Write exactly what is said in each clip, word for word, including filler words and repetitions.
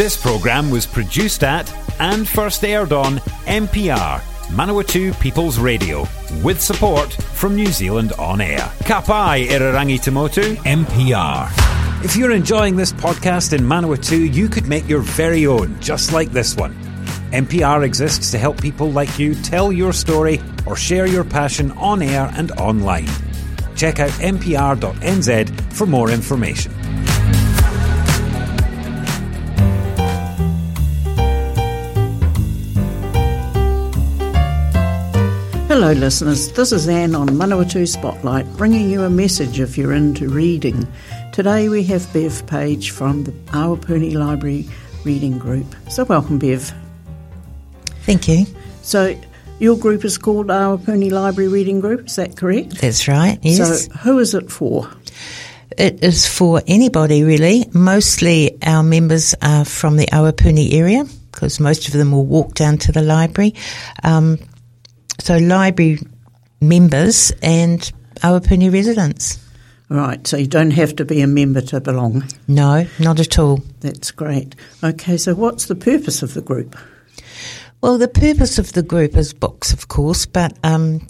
This programme was produced at and first aired on M P R, Manawatu People's Radio, with support from New Zealand On Air. Ka pai Irarangi Tamotu, M P R. If you're enjoying this podcast in Manawatu, you could make your very own, just like this one. M P R exists to help people like you tell your story or share your passion on air and online. Check out m p r dot n z for more information. Hello listeners, this is Anne on Manawatu Spotlight, bringing you a message if you're into reading. Today we have Bev Page from the Awapuni Library Reading Group. So welcome, Bev. Thank you. So your group is called Awapuni Library Reading Group, is that correct? That's right, yes. So who is it for? It is for anybody really. Mostly our members are from the Awapuni area because most of them will walk down to the library. Um, so library members and Awapuni residents. Right, so you don't have to be a member to belong? No, not at all. That's great. Okay, so what's the purpose of the group? Well, the purpose of the group is books, of course, but um,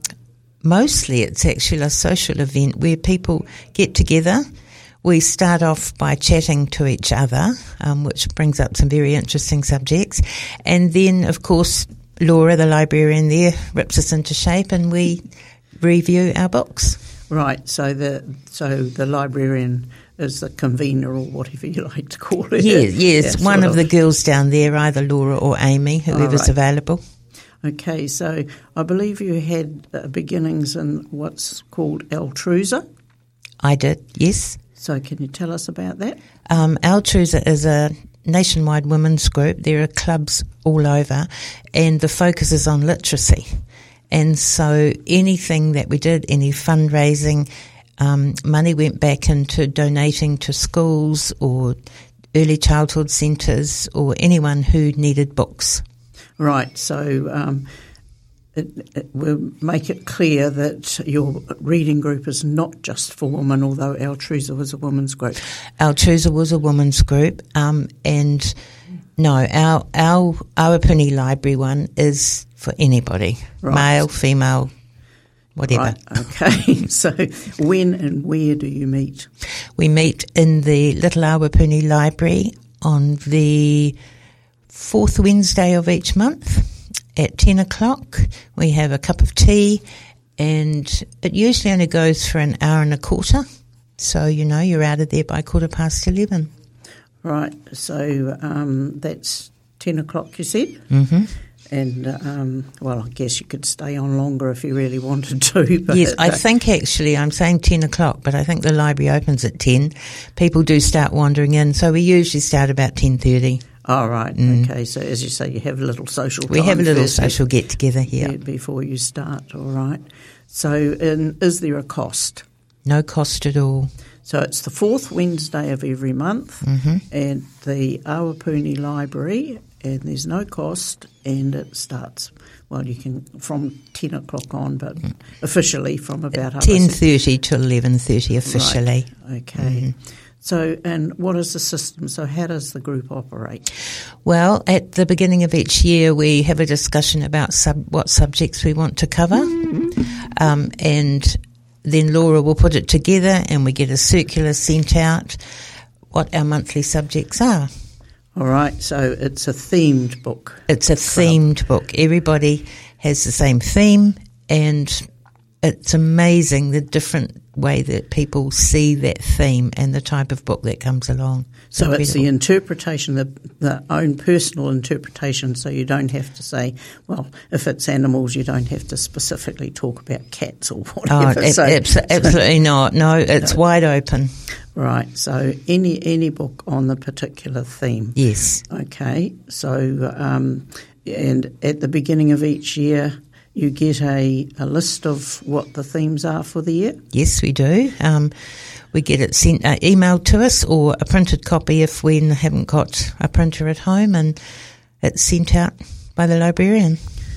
mostly it's actually a social event where people get together. We start off by chatting to each other, um, which brings up some very interesting subjects. And then, of course, Laura, the librarian there, rips us into shape and we review our books. Right, so the so the librarian is the convener or whatever you like to call it. Yes, yes. Yeah, one of, of the girls down there, either Laura or Amy, whoever's right. available. Okay, so I believe you had uh, beginnings in what's called Altruza. I did, yes. So can you tell us about that? Um, Altruza is a nationwide women's group. There are clubs all over, and the focus is on literacy. And so anything that we did, any fundraising, um, money went back into donating to schools or early childhood centres or anyone who needed books. Right, so um, it, it will make it clear that your reading group is not just for women, although Altruza was a women's group. Altruza was a women's group, um, and no, our our Awapuni Library one is for anybody, right. Male, female, whatever. Right, okay. So when and where do you meet? We meet in the Little Awapuni Library on the fourth Wednesday of each month at ten o'clock. We have a cup of tea and it usually only goes for an hour and a quarter. So, you know, you're out of there by quarter past eleven. Right, so um, that's ten o'clock you said? Mm-hmm. And, um, well, I guess you could stay on longer if you really wanted to. But yes, I think actually I'm saying ten o'clock, but I think the library opens at ten. People do start wandering in, so we usually start about ten thirty. Oh, right, mm. Okay. So as you say, you have a little social time. We have a little social get-together here. Before you start, all right. So and is there a cost? No cost at all. So it's the fourth Wednesday of every month mm-hmm. at the Awapuni Library, and there's no cost, and it starts, well, you can from ten o'clock on, but officially from about ten thirty to eleven thirty officially. Right. Okay. Mm-hmm. So, and what is the system? So how does the group operate? Well, at the beginning of each year, we have a discussion about sub, what subjects we want to cover, mm-hmm. um, and then Laura will put it together and we get a circular sent out what our monthly subjects are. All right, so it's a themed book. It's a themed book. Everybody has the same theme, and it's amazing the different way that people see that theme and the type of book that comes along. So Incredible. It's the interpretation, the, the own personal interpretation, so you don't have to say, well, if it's animals, you don't have to specifically talk about cats or whatever. Oh, so, abs- absolutely so, not. No, it's no. wide open. Right, so any any book on the particular theme. Yes. Okay, so um, and at the beginning of each year, you get a, a list of what the themes are for the year? Yes, we do. Um, we get it sent, uh, emailed to us, or a printed copy if we haven't got a printer at home, and it's sent out by the librarian.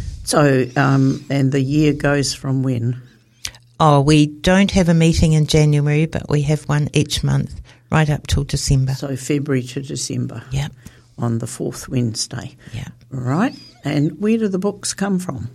So, um, and the year goes from when? Oh, we don't have a meeting in January, but we have one each month, right up till December. So February to December. Yeah. on the fourth Wednesday. Yeah. Right. And where do the books come from?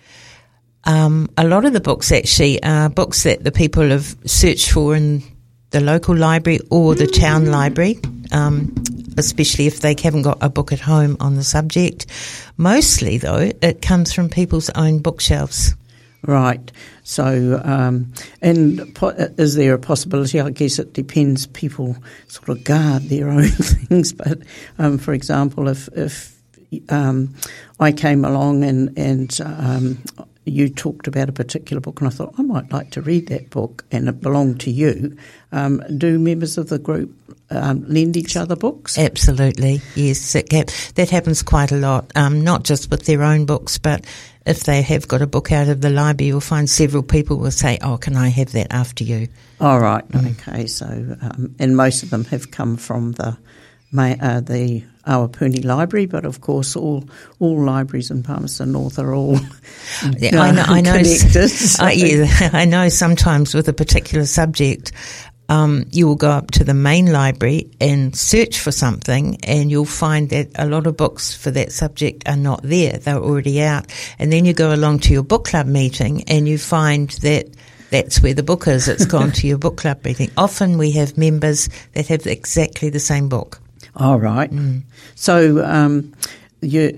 Um, a lot of the books actually are books that the people have searched for in the local library or the town library, um, especially if they haven't got a book at home on the subject. Mostly, though, it comes from people's own bookshelves. Right. So, um, and po- is there a possibility? I guess it depends. People sort of guard their own things. But, um, for example, if if um, I came along and and um, you talked about a particular book, and I thought I might like to read that book, and it belonged to you, um, do members of the group um, lend each other books? Absolutely, yes. It ha- that happens quite a lot. Um, not just with their own books, but if they have got a book out of the library, you'll find several people will say, oh, can I have that after you? All right, Mm. okay. So, um, and most of them have come from the ma- uh, the Awapuni Library, but of course all all libraries in Palmerston North are all Yeah, I know, I know, connected. So. uh, yeah, I know sometimes with a particular subject, um, you will go up to the main library and search for something, and you'll find that a lot of books for that subject are not there. They're already out. And then you go along to your book club meeting and you find that that's where the book is. It's gone to your book club meeting. Often we have members that have exactly the same book. All right. Mm. So um, you,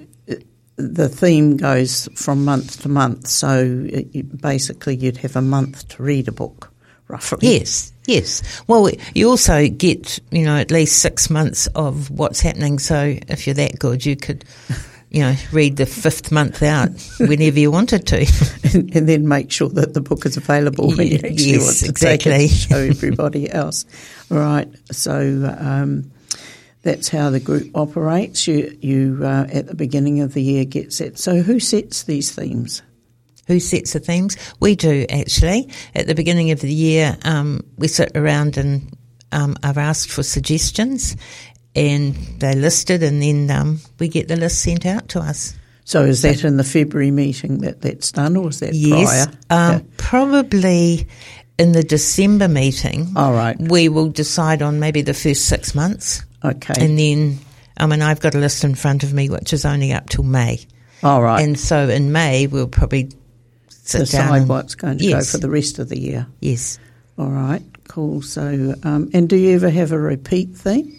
the theme goes from month to month. So it, you, basically you'd have a month to read a book, roughly. Yes, yes. Well, you also get, you know, at least six months of what's happening. So if you're that good, you could, you know, read the fifth month out whenever you wanted to. and, and then make sure that the book is available when you actually Yes, want to exactly. take it to show everybody else. Right. So um, that's how the group operates. You, you uh, at the beginning of the year, get set. So who sets these themes? Who sets the themes? We do, actually. At the beginning of the year, um, we sit around and um, are asked for suggestions, and they're listed, and then um, we get the list sent out to us. So is that in the February meeting that that's done, or is that Yes, prior? um, Yeah. probably in the December meeting. All right. We will decide on maybe the first six months. Okay. And then, I mean, I've got a list in front of me which is only up till May. All right. And so in May we'll probably sit down decide and, what's going to yes, go for the rest of the year. Yes. All right. Cool. So, um, and do you ever have a repeat theme?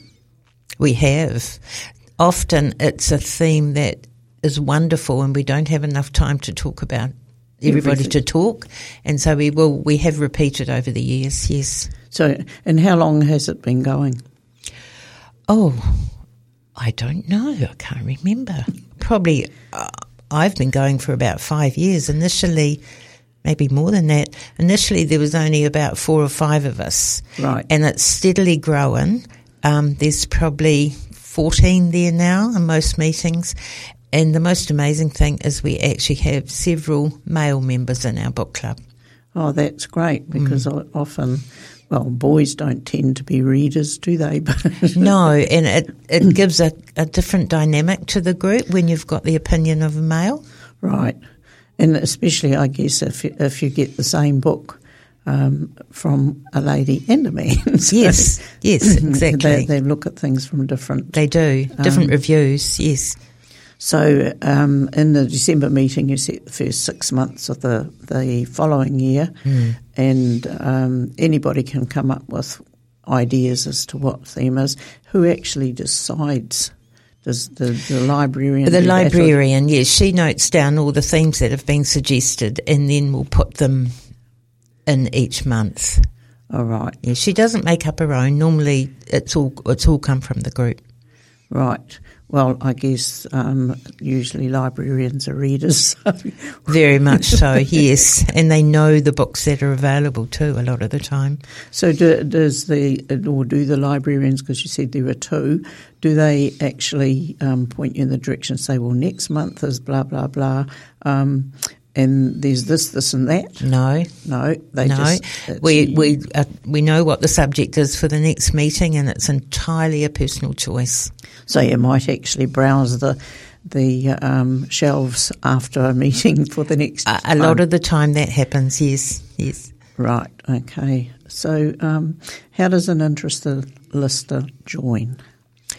We have. Often it's a theme that is wonderful and we don't have enough time to talk about everybody Everything. to talk. And so we will, we have repeated over the years, yes. So, and how long has it been going? Oh, I don't know. I can't remember. Probably uh, I've been going for about five years. Initially, maybe more than that. Initially, there was only about four or five of us. Right. And it's steadily growing. Um, there's probably fourteen there now in most meetings. And the most amazing thing is we actually have several male members in our book club. Oh, that's great because mm. often, well, boys don't tend to be readers, do they? No, and it, it gives a, a different dynamic to the group when you've got the opinion of a male. Right. And especially, I guess, if you, if you get the same book um, from a lady and a man. So yes, yes, exactly. They, they look at things from different... They do, different um, reviews, yes. So um, in the December meeting, you set the first six months of the, the following year, mm. and um, anybody can come up with ideas as to what theme is. Who actually decides? Does the, the librarian? The do librarian, yes. She notes down all the themes that have been suggested, and then we'll put them in each month. All right. Yeah, she doesn't make up her own. Normally, it's all it's all come from the group. Right. Well, I guess um, usually librarians are readers. So. Very much so, yes. And they know the books that are available too a lot of the time. So do, does the, or do the librarians, because you said there were two, do they actually um, point you in the direction and say, well, next month is blah, blah, blah, um, and there's this, this and that? No. No. They no. just... We, we, uh, we know what the subject is for the next meeting, and it's entirely a personal choice. So you might actually browse the the um, shelves after a meeting for the next A, a lot of the time that happens, yes, yes. Right, okay. So um, how does an interested listener join?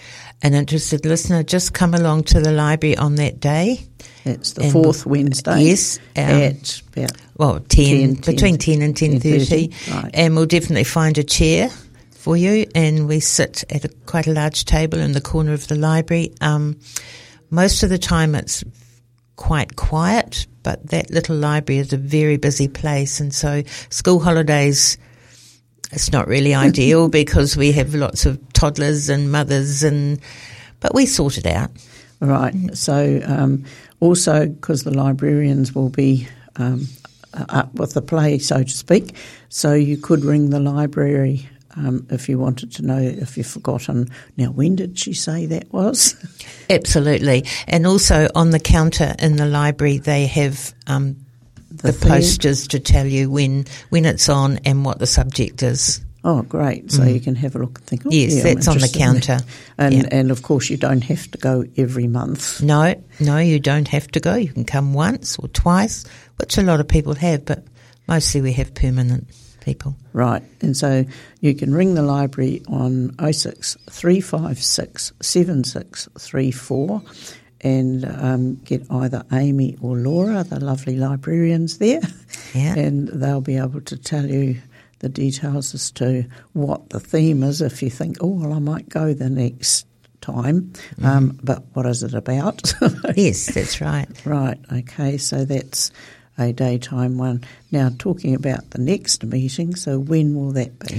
an interested listener, just come along to the library on that day. It's the fourth Wednesday. Yes. Um, at about well, ten, ten, between ten, ten and ten thirty. Right. And we'll definitely find a chair for you, and we sit at a, quite a large table in the corner of the library. Um, most of the time it's quite quiet, but that little library is a very busy place, and so school holidays, it's not really ideal because we have lots of toddlers and mothers, and but we sort it out. Right. So um, also because the librarians will be um, up with the play, so to speak, so you could ring the library um, if you wanted to know if you've forgotten. Now, when did she say that was? Absolutely. And also on the counter in the library they have um, the, the posters to tell you when, when it's on and what the subject is. Oh, great. So mm. you can have a look and think, oh, yes, yeah, that's on the counter. And, yeah. and, of course, you don't have to go every month. No, no, you don't have to go. You can come once or twice, which a lot of people have, but mostly we have permanent people. Right. And so you can ring the library on oh six three five six seven six three four and um, get either Amy or Laura, the lovely librarians there, yeah. and they'll be able to tell you the details as to what the theme is if you think, oh, well, I might go the next time, mm-hmm. um, but what is it about? Yes, that's right. Right, okay, so that's a daytime one. Now, talking about the next meeting, so when will that be?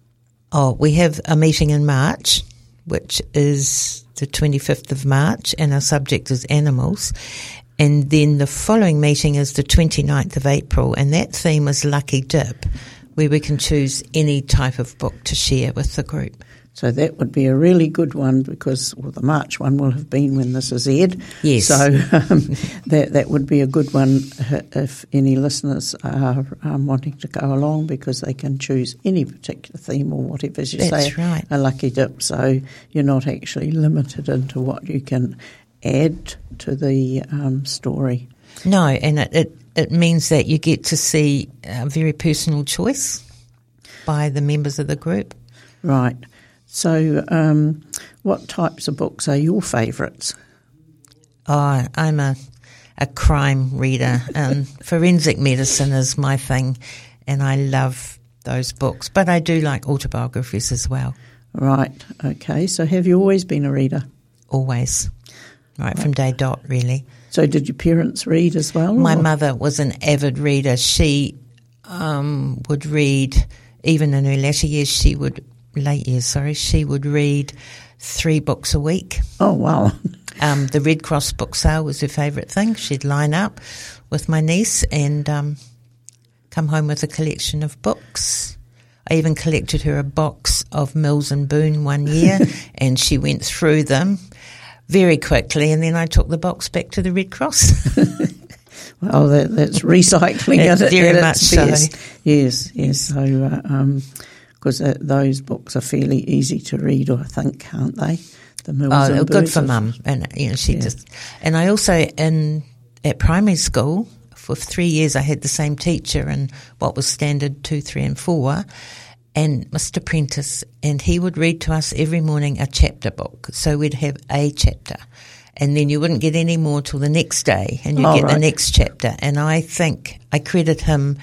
Oh, we have a meeting in March, which is the twenty-fifth of March, and our subject is animals. And then the following meeting is the twenty-ninth of April, and that theme is Lucky Dip, where we can choose any type of book to share with the group. So that would be a really good one because, well, the March one will have been when this is aired. Yes. So um, that that would be a good one if any listeners are um, wanting to go along because they can choose any particular theme or whatever, as you That's say, right. a lucky dip. So you're not actually limited into what you can add to the um, story. No, and it, it, it means that you get to see a very personal choice by the members of the group. Right. So um, what types of books are your favourites? Oh, I'm a, a crime reader, and forensic medicine is my thing, and I love those books. But I do like autobiographies as well. Right, okay. So have you always been a reader? Always. Right, right. From day dot, really. So did your parents read as well? My or? mother was an avid reader. She um, would read, even in her latter years, she would, late years, sorry, she would read three books a week. Oh, wow. Um, the Red Cross book sale was her favourite thing. She'd line up with my niece and um, come home with a collection of books. I even collected her a box of Mills and Boon one year, and she went through them very quickly, and then I took the box back to the Red Cross. Well, that, that's recycling it. Very much so. Yes, yes. So, uh, um, because uh, those books are fairly easy to read, I think, can't they? The Mills oh, and good for of, Mum, and you know she yeah. just. And I also in at primary school for three years I had the same teacher in what was standard two, three, and four. And Mister Prentice, and he would read to us every morning a chapter book. So we'd have a chapter, and then you wouldn't get any more till the next day, and you'd oh, get right. the next chapter. And I think I credit him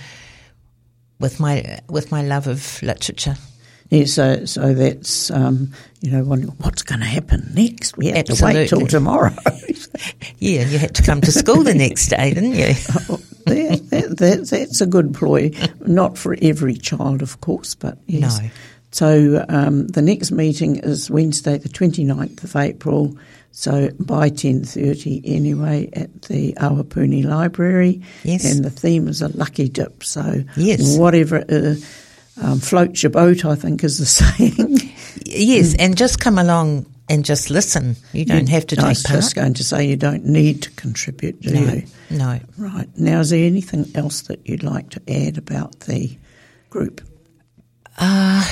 with my with my love of literature. Yeah, so so that's um, you know what's going to happen next. We have Absolutely. to wait till tomorrow. Yeah, you had to come to school the next day, didn't you? Oh, that, that, that, that's a good ploy. Not for every child, of course, but yes. No. So um, the next meeting is Wednesday, the twenty-ninth of April. So by ten thirty anyway at the Awapuni Library. Yes. And the theme is a lucky dip. So yes. whatever uh, um, floats your boat, I think is the saying. Yes, and just come along and just listen. You don't you, have to take I was part. just going to say you don't need to contribute, do no, you? No. Right. Now, is there anything else that you'd like to add about the group? Uh,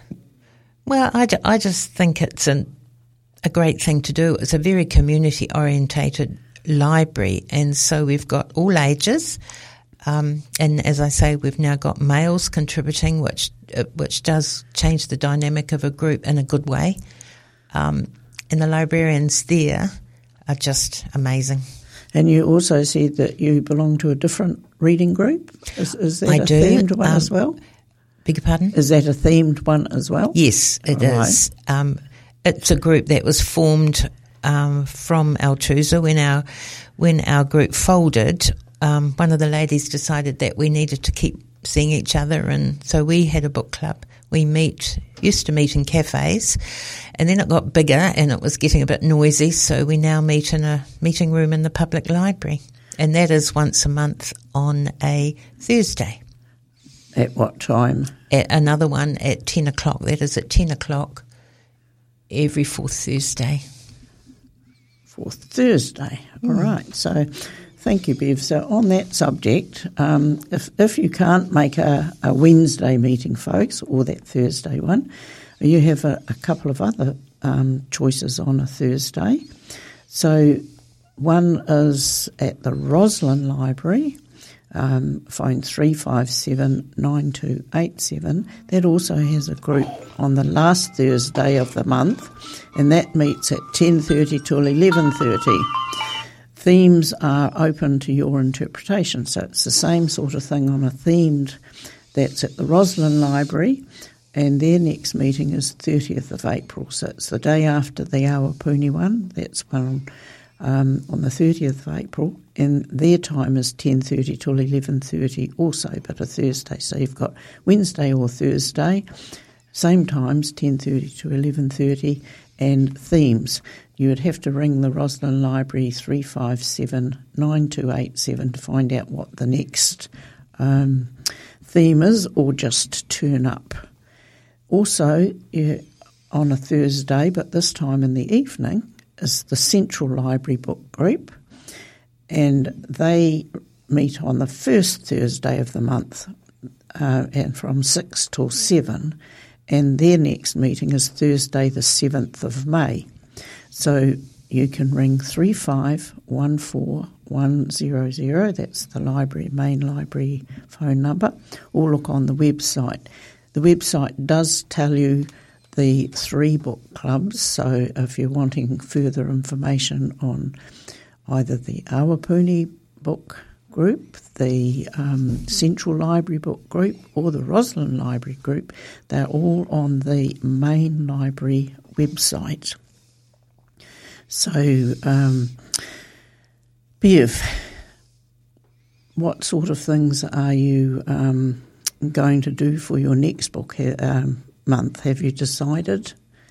well, I, I just think it's an, a great thing to do. It's a very community-orientated library, and so we've got all ages. Um, and as I say, we've now got males contributing, which uh, which does change the dynamic of a group in a good way. Um, and the librarians there are just amazing. And you also said that you belong to a different reading group. Is, is that I a do. themed one um, as well? Beg your pardon? Is that a themed one as well? Yes, it Right. is. Um, it's a group that was formed um, from Altuza when our when our group folded. Um, one of the ladies decided that we needed to keep seeing each other, and so we had a book club. We meet used to meet in cafes, and then it got bigger and it was getting a bit noisy, so we now meet in a meeting room in the public library, and that is once a month on a Thursday. At what time? At another one at ten o'clock. That is at ten o'clock every fourth Thursday. Fourth Thursday. All Mm. right. So thank you, Bev. So on that subject, um, if, if you can't make a, a Wednesday meeting, folks, or that Thursday one, you have a, a couple of other um, choices on a Thursday. So one is at the Roslyn Library. Um, phone three five seven, nine two eight seven. That also has a group on the last Thursday of the month, and that meets at ten thirty till eleven thirty. Themes are open to your interpretation, so it's the same sort of thing on a themed. That's at the Roslyn Library, and their next meeting is thirtieth of April, so it's the day after the Awapuni one. That's one um, on the thirtieth of April, and their time is ten thirty till eleven thirty also, but a Thursday. So you've got Wednesday or Thursday, same times, ten thirty to eleven thirty, and themes. You would have to ring the Roslyn Library three five seven, nine two eight seven to find out what the next um, theme is, or just turn up. Also, yeah, on a Thursday, but this time in the evening, is the Central Library Book Group, and they meet on the first Thursday of the month, uh, and from six till seven, and their next meeting is Thursday the seventh of May. So you can ring three five one four one zero zero, that's the library, main library phone number, or look on the website. The website does tell you the three book clubs, so if you're wanting further information on either the Awapuni book group, the um, Central Library book group, or the Roslyn Library group, they're all on the main library website. So, um, Bev, what sort of things are you um, going to do for your next book um, month? Have you decided?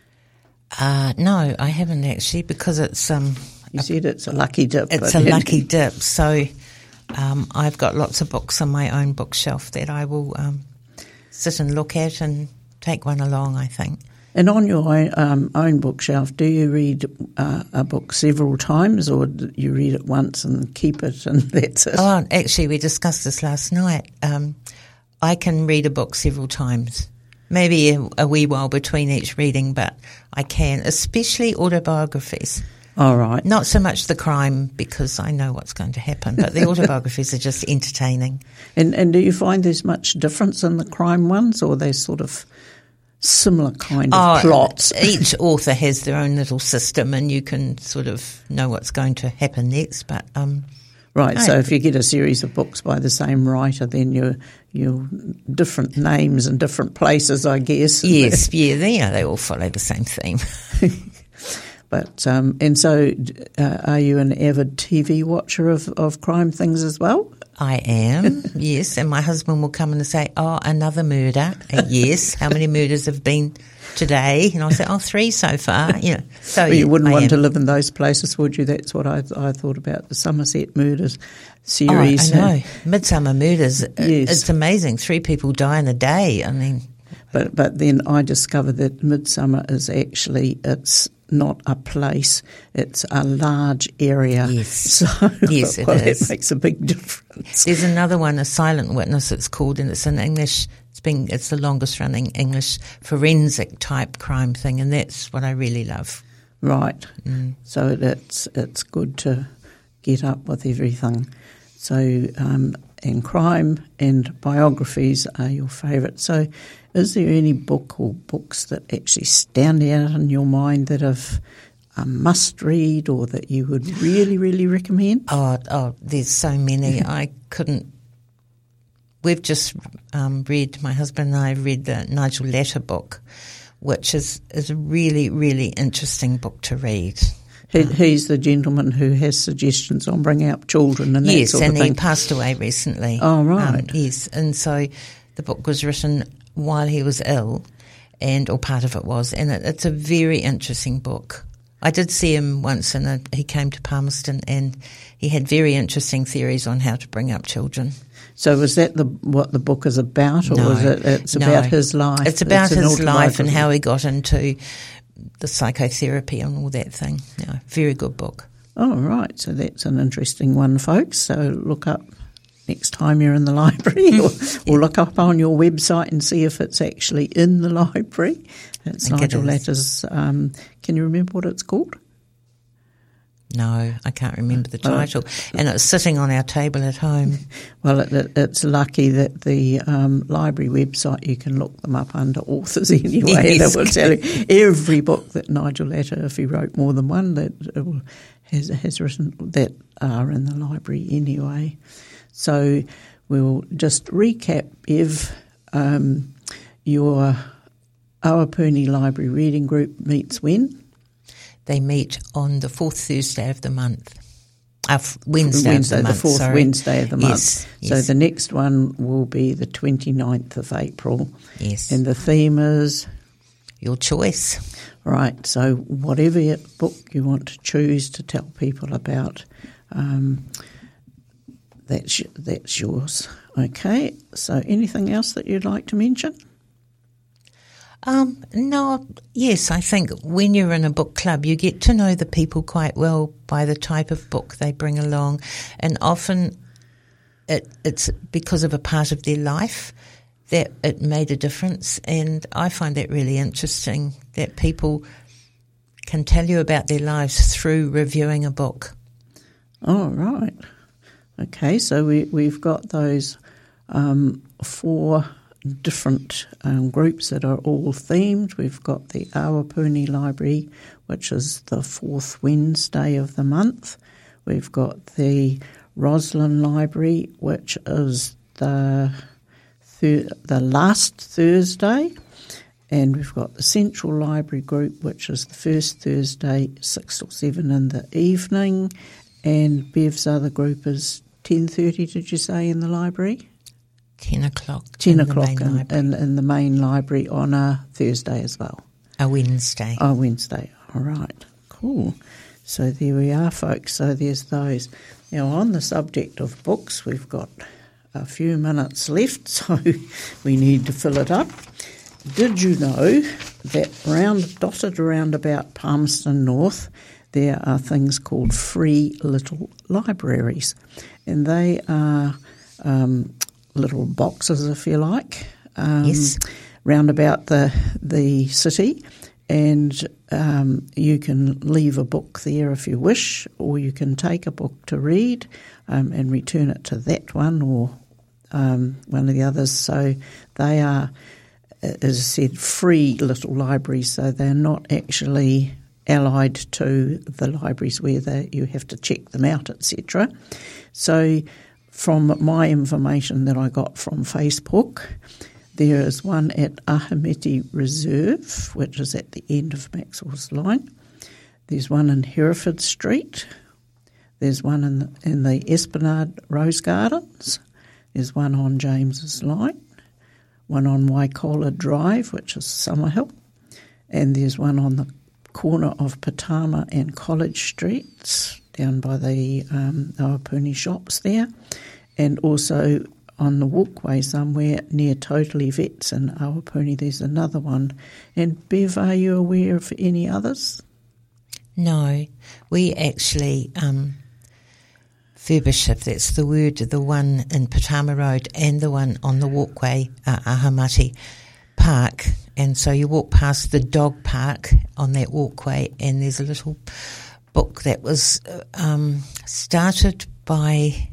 Uh, no, I haven't actually, because it's um. You said it's a lucky dip. It's a lucky dip, so um, I've got lots of books on my own bookshelf that I will um, sit and look at and take one along, I think. And on your own, um, own bookshelf, do you read uh, a book several times, or do you read it once and keep it and that's it? Oh, actually, we discussed this last night. Um, I can read a book several times, maybe a, a wee while between each reading, but I can, especially autobiographies. All right. Not so much the crime, because I know what's going to happen, but the autobiographies are just entertaining. And and do you find there's much difference in the crime ones, or they sort of similar kind of oh, plots? Each author has their own little system, and you can sort of know what's going to happen next. But um, right. no. So if you get a series of books by the same writer, then you're you're different names and different places, I guess. Yes, yeah, they, you know, they all follow the same theme. But um, and so, uh, are you an avid T V watcher of, of crime things as well? I am, yes, and my husband will come in and say, "Oh, another murder." Uh, yes, how many murders have been today? And I'll say, "Oh, three so far." You know, so well, you yeah, wouldn't I want am. to live in those places, would you? That's what I I thought about the Somerset Murders series. Oh, I know, Midsummer Murders. Yes. It's amazing. Three people die in a day. I mean, but but then I discovered that Midsummer is actually it's not a place; it's a large area. Yes, so yes, it well, is. It makes a big difference. There's another one, A Silent Witness, it's called, and it's an English. It's been it's the longest running English forensic type crime thing, and that's what I really love. Right. Mm. So it's it's good to get up with everything. So um, and crime and biographies are your favourite. So is there any book or books that actually stand out in your mind that have a must read or that you would really, really recommend? Oh, oh there's so many. I couldn't. We've just um, read, my husband and I read the Nigel Latta book, which is, is a really, really interesting book to read. He, he's the gentleman who has suggestions on bringing up children and that yes, sort of thing. Yes, and he passed away recently. Oh, right. Um, yes, and so the book was written while he was ill, and or part of it was, and it, it's a very interesting book. I did see him once, and he came to Palmerston, and he had very interesting theories on how to bring up children. So was that the what the book is about, or no, was it it's no. about his life? It's about it's his life and how he got into the psychotherapy and all that thing. No, very good book. Oh, right. So that's an interesting one, folks. So look up next time you're in the library or, or look up on your website and see if it's actually in the library. It's Nigel Latta's, um, can you remember what it's called? No, I can't remember the title. Oh. And it's sitting on our table at home. Well, it, it, it's lucky that the um, library website, you can look them up under authors anyway. Yes. That will tell you every book that Nigel Latta, if he wrote more than one, that has, has written, that are in the library anyway. So we'll just recap, Ev, um, your Awapuni Library Reading Group meets when? They meet on the fourth Thursday of the month. Uh, Wednesday, Wednesday of the, month, the fourth sorry. Wednesday of the month. Yes, yes. So the next one will be the twenty-ninth of April. Yes. And the theme is? Your choice. Right, so whatever book you want to choose to tell people about, um, that's, that's yours. Okay, so anything else that you'd like to mention? Um, no, yes, I think when you're in a book club, you get to know the people quite well by the type of book they bring along, and often it, it's because of a part of their life that it made a difference, and I find that really interesting, that people can tell you about their lives through reviewing a book. Oh, right. Okay, so we, we've got those um, four different um, groups that are all themed. We've got the Awapuni Library, which is the fourth Wednesday of the month. We've got the Roslyn Library, which is the thir- the last Thursday. And we've got the Central Library Group, which is the first Thursday, six or seven in the evening. And Bev's other group is ten thirty, did you say, in the library? Ten o'clock. Ten in o'clock the in, in, in the main library on a Thursday as well. A Wednesday. Oh, Wednesday. All right. Cool. So there we are, folks. So there's those. Now, on the subject of books, we've got a few minutes left, so we need to fill it up. Did you know that round dotted around about Palmerston North, there are things called free little libraries, and they are um, little boxes, if you like, um, yes. round about the the city, and um, you can leave a book there if you wish, or you can take a book to read um, and return it to that one or um, one of the others. So they are, as I said, free little libraries, so they're not actually allied to the libraries where they, you have to check them out, et cetera. So from my information that I got from Facebook, there is one at Ahimiti Reserve, which is at the end of Maxwell's Line. There's one in Hereford Street. There's one in the, in the Esplanade Rose Gardens. There's one on James's Line. One on Waikola Drive, which is Summerhill. And there's one on the corner of Patama and College Streets, down by the um, Awapuni shops there. And also on the walkway somewhere near Totally Vets in Awapuni, there's another one. And Bev, are you aware of any others? No, we actually um, furbish, if that's the word, the one in Patama Road and the one on the walkway, uh, Ahamati Park. And so you walk past the dog park on that walkway, and there's a little book that was um, started by,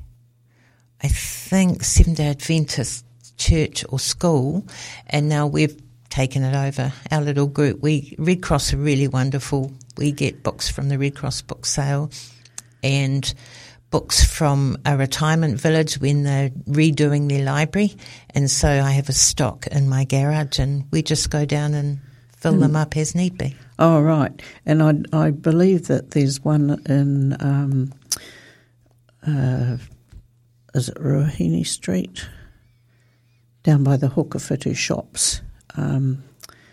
I think, Seventh-day Adventist church or school, and now we've taken it over, our little group. We Red Cross are really wonderful. We get books from the Red Cross book sale and books from a retirement village when they're redoing their library. And so I have a stock in my garage and we just go down and fill mm. them up as need be. Oh, right. And I, I believe that there's one in, um, uh, is it Ruahine Street? Down by the Hukawhitu shops. Um,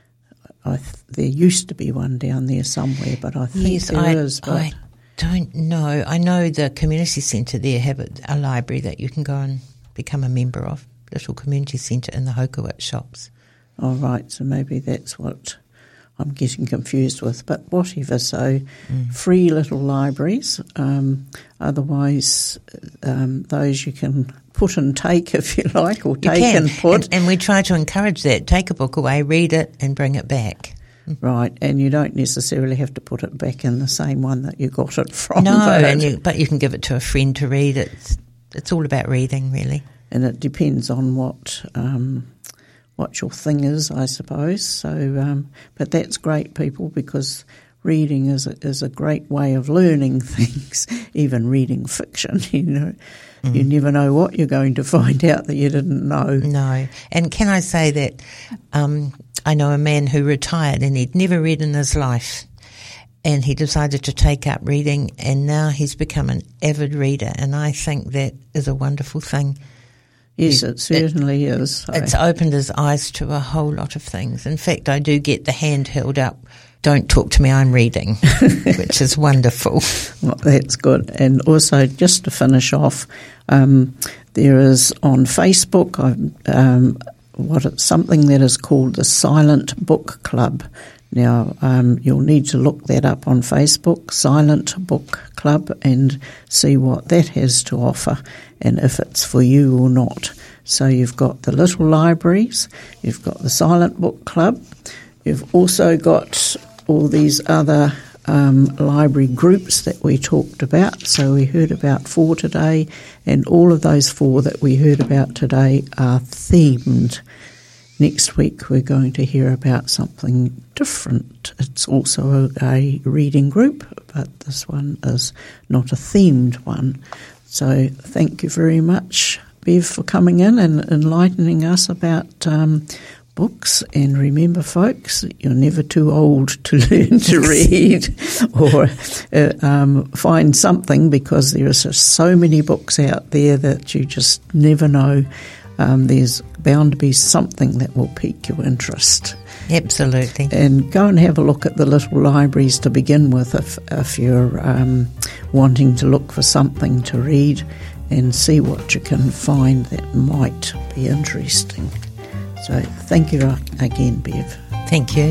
I th- there used to be one down there somewhere, but I think yes, there I, is. But I don't know. I know the community centre there have a library that you can go and become a member of, little community centre in the Hokowit shops. Oh, right, so maybe that's what I'm getting confused with. But whatever, so mm. free little libraries. Um, otherwise, um, those you can put and take if you like, or take and put. And, and we try to encourage that. Take a book away, read it and bring it back. Right, and you don't necessarily have to put it back in the same one that you got it from. No, but, and you, but you can give it to a friend to read. It's, it's all about reading, really. And it depends on what um, what your thing is, I suppose. So, um, but that's great, people, because reading is a, is a great way of learning things, even reading fiction, you know. Mm. You never know what you're going to find out that you didn't know. No. And can I say that um, I know a man who retired and he'd never read in his life, and he decided to take up reading, and now he's become an avid reader, and I think that is a wonderful thing. Yes, it certainly it, is. So. It's opened his eyes to a whole lot of things. In fact, I do get the hand held up, don't talk to me, I'm reading, which is wonderful. Well, that's good. And also, just to finish off, um, there is on Facebook um, what it's something that is called the Silent Book Club. Now, um, you'll need to look that up on Facebook, Silent Book Club, and see what that has to offer and if it's for you or not. So you've got the little libraries, you've got the Silent Book Club, you've also got all these other um, library groups that we talked about. So we heard about four today, and all of those four that we heard about today are themed. Next week we're going to hear about something different. It's also a, a reading group, but this one is not a themed one. So thank you very much, Bev, for coming in and enlightening us about um, books. And remember, folks, you're never too old to learn to read or uh, um, find something, because there are so many books out there that you just never know. Um, there's bound to be something that will pique your interest. Absolutely. And go and have a look at the little libraries to begin with if, if you're um, wanting to look for something to read, and see what you can find that might be interesting. So thank you again, Bev. Thank you.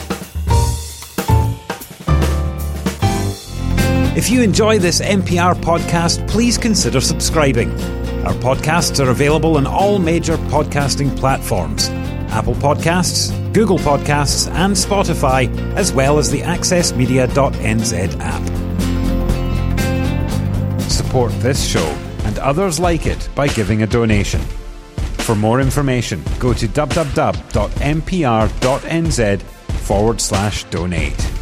If you enjoy this M P R podcast, please consider subscribing. Our podcasts are available on all major podcasting platforms: Apple Podcasts, Google Podcasts and Spotify, as well as the access media dot n z app. Support this show and others like it by giving a donation. For more information, go to w w w dot m p r dot n z forward slash donate.